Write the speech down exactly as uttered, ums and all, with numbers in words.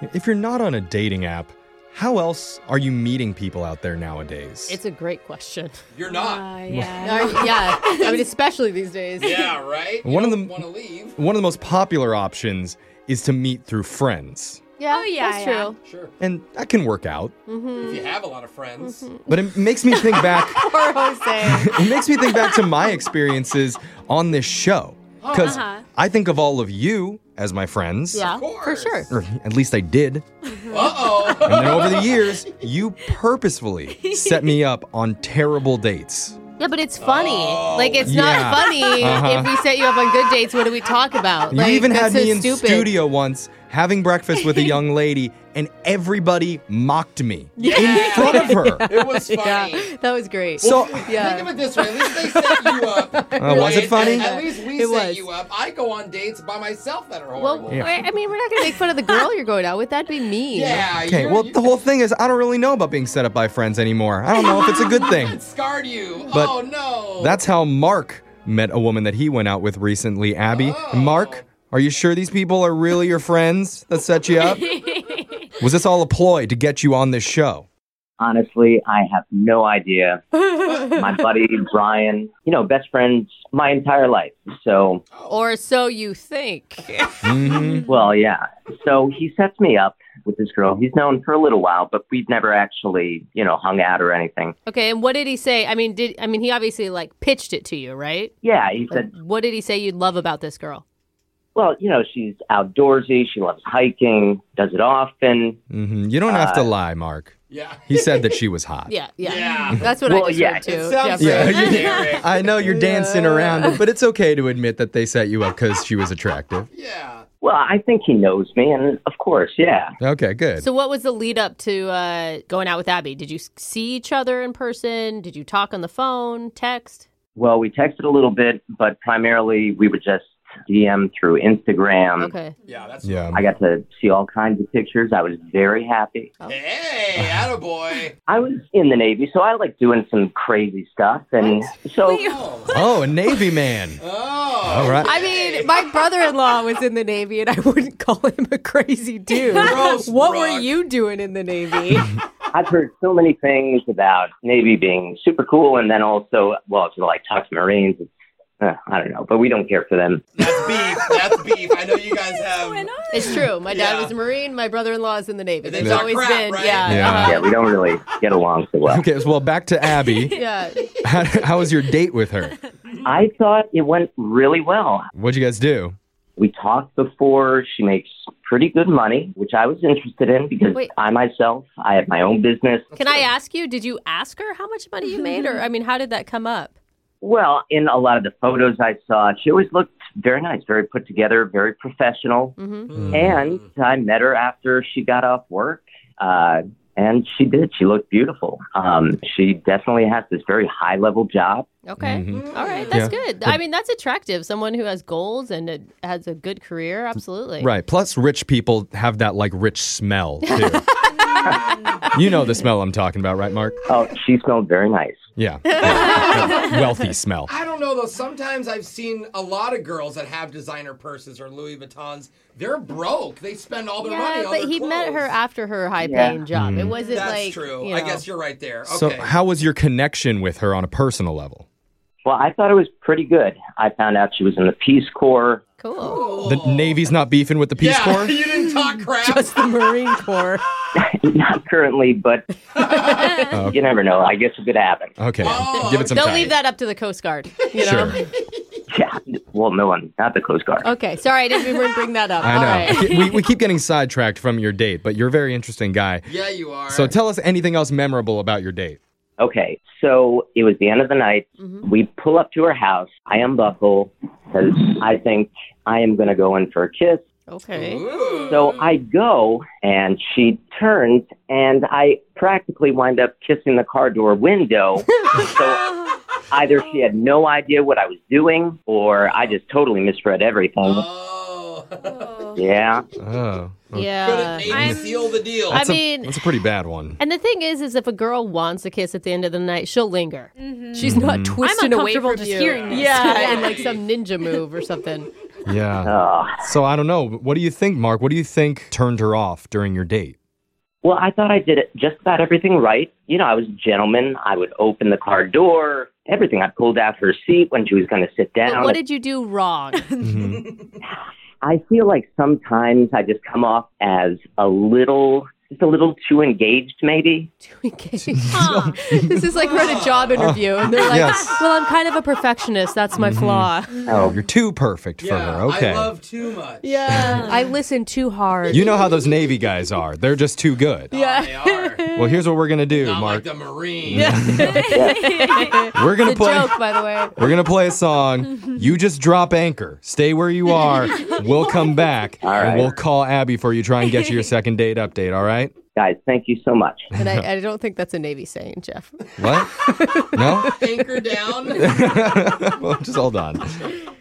If you're not on a dating app, how else are you meeting people out there nowadays? It's a great question. You're not. Uh, yeah. Uh, yeah, I mean, especially these days. Yeah, right? You One of don't the- want to leave. One of the most popular options is to meet through friends. Yeah, Oh, yeah, that's yeah. true. Sure. And that can work out. If you have a lot of friends. But it makes me think back Poor Jose. it makes me think back to my experiences on this show. Because Uh-huh. I think of all of you as my friends. Yeah, course. for sure. Or at least I did. Uh-oh. And then over the years, you purposefully set me up on terrible dates. Yeah, but it's funny. Oh. Like, it's Yeah. not funny Uh-huh. if we set you up on good dates. What do we talk about? You Like, even that's had so me in stupid. studio once having breakfast with a young lady, and everybody mocked me in front of her. It was funny. Yeah, that was great. So, yeah. Think of it this way. At least they set you up. Uh, was it right? funny? At, at least we It set was. you up. I go on dates by myself that are Well, horrible. Yeah. I mean, we're not going to make fun of the girl you're going out with. That'd be mean. Yeah. okay, you're- well, you- the whole thing is I don't really know about being set up by friends anymore. I don't know if it's a good thing. It scarred you. But oh, no. That's how Mark met a woman that he went out with recently, Abby. Oh. And Mark, are you sure these people are really your friends that set you up? Was this all a ploy to get you on this show? Honestly, I have no idea. My buddy Brian, you know, best friends my entire life. So, Or so you think. hmm well, yeah. So he sets me up with this girl. He's known for a little while, but we've never actually, you know, hung out or anything. Okay, and what did he say? I mean, did I mean he obviously like pitched it to you, right? Yeah, he Like, said, what did he say you'd love about this girl? well, you know, she's outdoorsy. She loves hiking, does it often. hmm You don't have to Uh, lie, Mark. Yeah. He said that she was hot. Yeah, yeah. Yeah. That's what Well, I just yeah, heard it too. It sounds Jeffrey. Yeah, so you- generic. I know you're dancing around it, but it's okay to admit that they set you up because she was attractive. Yeah. Well, I think he knows me, and of course, yeah. Okay, good. So what was the lead up to uh, going out with Abby? Did you s- see each other in person? Did you talk on the phone, text? Well, we texted a little bit, but primarily we would just D M through Instagram. Okay. Yeah, that's Yeah. I got to see all kinds of pictures. I was very happy. Hey, attaboy. I was in the Navy, so I like doing some crazy stuff. And so, Oh. Oh, a Navy man. Oh. All right. I mean, my brother-in-law was in the Navy, and I wouldn't call him a crazy dude. Gross, What were Brooke. you doing in the Navy? I've heard so many things about Navy being super cool, and then also, well, if you like talk to Marines, it's, uh, I don't know, but we don't care for them. That's beef. That's beef. I know you guys have. It's true. My dad Yeah. was a Marine. My brother-in-law is in the Navy. They There's talk always crap, been, right? yeah, Yeah. uh-huh. Yeah, we don't really get along so well. Okay, well, back to Abby. yeah. How, how was your date with her? I thought it went really well. What'd you guys do? We talked before. She makes pretty good money, which I was interested in because Wait. I myself, I have my own business. Can I ask you? Did you ask her how much money you made, or I mean, how did that come up? Well, in a lot of the photos I saw, she always looked very nice, very put together, very professional. Mm-hmm. And I met her after she got off work, uh, and she did. She looked beautiful. Um, she definitely has this very high-level job. Okay. Mhm. All right. That's Yeah. good. I mean, that's attractive. Someone who has goals and uh, has a good career. Absolutely. Right. Plus, rich people have that, like, rich smell, too. You know the smell I'm talking about, right, Mark? Oh, she smelled very nice. Yeah. Yeah. Wealthy smell. I don't know though. Sometimes I've seen a lot of girls that have designer purses or Louis Vuittons. They're broke. They spend all their money Yeah, on but their he met her clothes. after her high-paying job. It Mhm. wasn't That's like true. You I know. guess you're right there. Okay. So, how was your connection with her on a personal level? Well, I thought it was pretty good. I found out she was in the Peace Corps. Cool. The Navy's not beefing with the Peace yeah, Corps? you didn't talk crap. Just the Marine Corps. Not currently, but Oh, you never know. I guess it could happen. okay. Oh, Give it some Don't time. leave that up to the Coast Guard. You know? Sure. Yeah. Well, no one, not the Coast Guard. Okay. Sorry, I didn't even bring that up. I All know. right. we, we keep getting sidetracked from your date, but you're a very interesting guy. Yeah, you are. So tell us anything else memorable about your date. Okay, so it was the end of the night. Mhm. We pull up to her house. I unbuckle because I think I am going to go in for a kiss. Okay. Ooh. So I go, and she turns, and I practically wind up kissing the car door window. So either she had no idea what I was doing, or I just totally misread everything. Oh. Yeah. Oh. Yeah. Couldn't maybe I'm- seal the deal. I That's a- mean- that's a pretty bad one. And the thing is, is if a girl wants a kiss at the end of the night, she'll linger. Mhm. She's not Mhm. twisting I'm away uncomfortable from just you. hearing this. Yeah, Yeah. and like some ninja move or something. Yeah. Uh, So I don't know. What do you think, Mark? What do you think turned her off during your date? well, I thought I did it just about everything right. You know, I was a gentleman. I would open the car door, everything. I pulled out her seat when she was going to sit But down. what did you do wrong? I feel like sometimes I just come off as a little, just a little too engaged, maybe. Huh. This is like we're at a job interview, and they're like, Yes. "Well, I'm kind of a perfectionist. That's my flaw." Oh, you're too perfect for Yeah, her. Okay. I love too much. Yeah, I listen too hard. You know how those Navy guys are. They're just too good. Yeah. They are. Well, here's what we're going to do, Not Mark. like the Marine. We're going to It's a play joke, by the way. We're going to play a song. You just drop anchor. Stay where you are. We'll come back All and right. we'll call Abby for you, try and get you your second date update, all right? Guys, thank you so much. And I, I don't think that's a Navy saying, Jeff. What? No? Anchor down. Well, just hold on.